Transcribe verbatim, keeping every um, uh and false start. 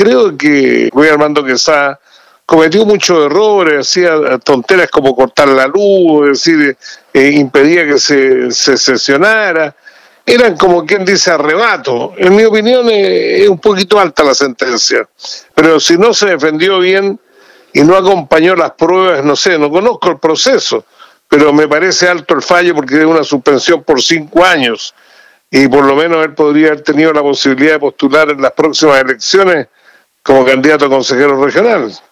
creo que Luis Armando Quesada cometió muchos errores, hacía tonteras como cortar la luz, es decir, eh, impedía que se, se sesionara. Eran como quien dice arrebato. En mi opinión es, es un poquito alta la sentencia, pero si no se defendió bien y no acompañó las pruebas, no sé, no conozco el proceso, pero me parece alto el fallo porque es una suspensión por cinco años y por lo menos él podría haber tenido la posibilidad de postular en las próximas elecciones como candidato a consejero regional.